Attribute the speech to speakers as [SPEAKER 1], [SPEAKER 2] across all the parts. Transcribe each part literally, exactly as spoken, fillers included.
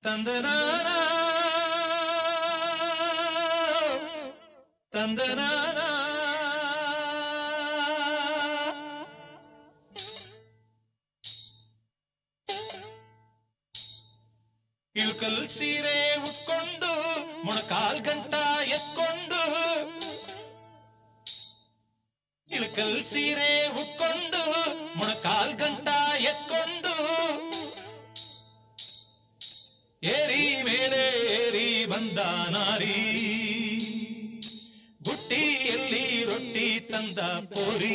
[SPEAKER 1] ತಂದನಾನ ತಂದನಾನ ಇಳ್ಕಲ್ ಸೀರೆ ಉಟ್ಕೊಂಡು ಮೊಣಕಾಲ್ ಗಂಟ ಎತ್ಕೊಂಡು ಇಳ್ಕಲ್ ಸೀರೆ ಉಟ್ಕೊಂಡು ಮೊಣಕಾಲ್ ಗಂಟ ಎತ್ಕೊಂಡು ಏರಿ ಮೇಲೆ ಏರಿ ಬಂದ ನಾರಿ ಬುಟ್ಟಿಯಲ್ಲಿ ರೊಟ್ಟಿ ತಂದ ಪೋರಿ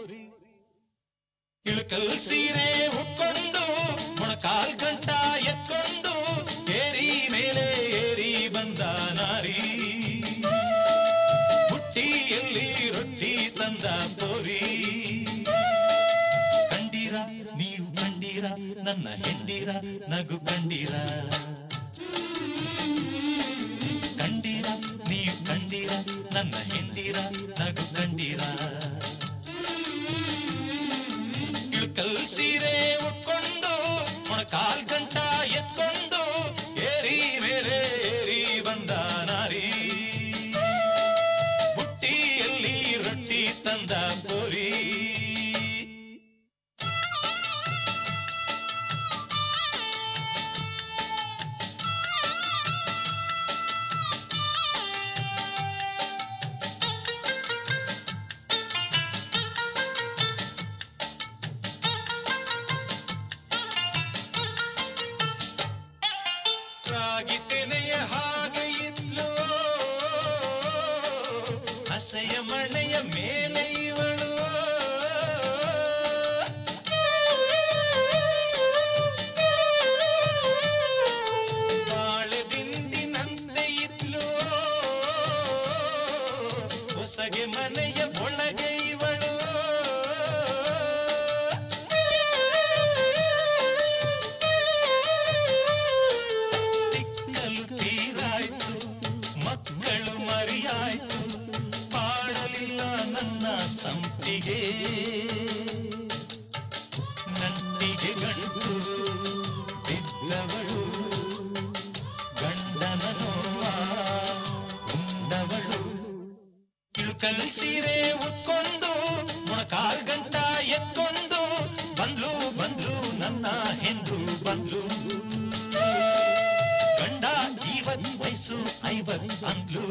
[SPEAKER 1] ಇಳ್ಕಲ್ ಸೀರೆ ಉಟ್ಕೊಂಡು ಮೊಣಕಾಲ್ ಗಂಟ ಎತ್ಕೊಂಡು ಏರಿ ಮೇಲೆ ಏರಿ ಬಂದ ನಾರಿ ಬುಟ್ಟಿಯಲ್ಲಿ ರೊಟ್ಟಿ ತಂದ ಪೋರಿ ಕಂಡೀರ ನೀವು ಕಂಡೀರ ನನ್ನ ಹೆಂಡೀರ ನಗು ಕಂಡೀರ ಕಂಡೀರ ನೀವು ಕಂಡೀರ ನನ್ನ ಹೆಂಡೀರ ನಗು ಕಂಡೀರ ಇಳ್ಕಲ್ ಸೀರೆ ಉಟ್ಕೊಂಡು ಮೊಣಕಾಲ್ ಗಂಟ ಎತ್ಕೊಂಡು ಏರಿ ಮೇಲೆ ಏರಿ ಬಂದ ನಾರಿ ಬುಟ್ಟಿಯಲ್ಲಿ ರೊಟ್ಟಿ ತಂದ ಪೋರಿ ರಾಗಿ ತೆನೆಯ ಹಾಗೆ ಇದ್ಲು ಹಸೆಯ ಮನೆಯ ಮೇಲೆ ಇವಳು ಬಾಳೆ ದಿಂಡಿನಂತೆ ಇದ್ಲು ಹೊಸಗೆ ಮನೆಯ ಒಳಗೆ ಇವಳು ಸಂಪಿಗೆ ನಂದಿಗೆ ಗಂಟು ಬಿದ್ದವಳು ಗಂಡನ ನೋವ ಉಂಡವಳು ಇಳ್ಕಲ್ ಸೀರೆ ಉಟ್ಕೊಂಡು ಮೊಣಕಾಲ್ ಗಂಟ ಎತ್ಕೊಂಡು ಬಂದ್ಲು ಬಂದ್ಲು ನನ್ನ ಹೆಂಡ್ರು ಬಂದ್ಲು ಗಂಡ ಇವತ್ ವಯಸ್ಸು ಐವತ್ ಅಂದ್ಲು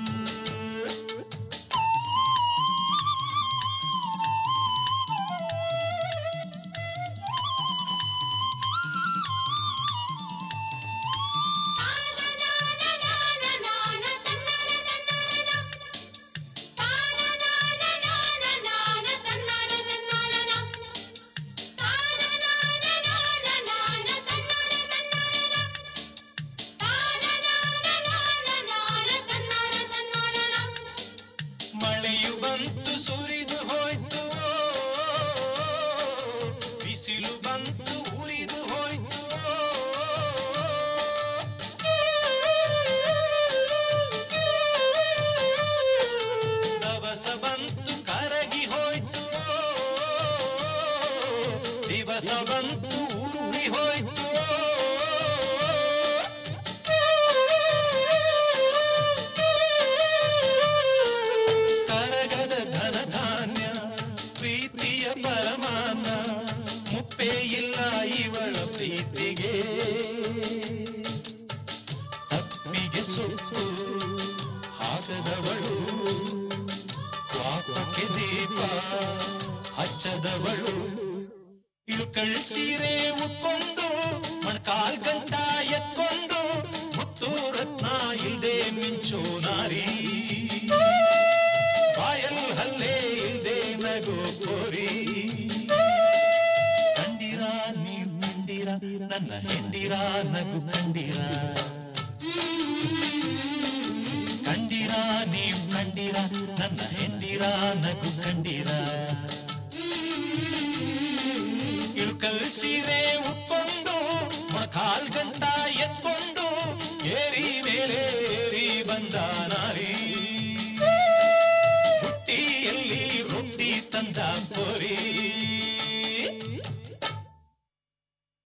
[SPEAKER 1] ಮಳೆಯು ಬಂತು ಸುರಿದು ಹೋಯ್ತು ಬಿಸಿಲು ಬಂತು ಉರಿದು ಹೋಯ್ತು ದವಸ ಬಂತು ಕರಗಿ ಹೋಯ್ತು ದಿವಸ ಬಂತು ಉರುಳಿ ಹೋಯ್ತು ಪರಮಾನ ಮುಪ್ಪೇ ಇಲ್ಲ ಇವಳ ಪ್ರೀತಿಗೆ ತಪ್ಪಿಗೆ ಸೊಪ್ಪು ಹಾಕದವಳು ಪಾಪಕ್ಕೆ ದೀಪ ಹಚ್ಚದವಳು ಇಳ್ಕಲ್ ಸೀರೆ ಉಟ್ಕೊಂಡು ಮೊಣಕಾಲ್ ಗಂಟ ಎತ್ಕೊಂಡು ಮುತ್ತು ರತ್ನ ಇಲ್ದೆ ಮಿಂಚೋ ನಾರಿ ಬಾಯಲ್ ಹಲ್ಲೆ ಇಲ್ದೆ ನಗೋ ಪೋರಿ ಕಂಡೀರ ನೀವು ಕಂಡೀರ ನನ್ನ ಹೆಂಡೀರ ನಗು ಕಂಡೀರ ಕಂಡೀರ ನೀವು ಕಂಡೀರ ನನ್ನ ಹೆಂಡೀರ ನಗು ಕಂಡೀರ ಇಳ್ಕಲ್ ಸೀರೆ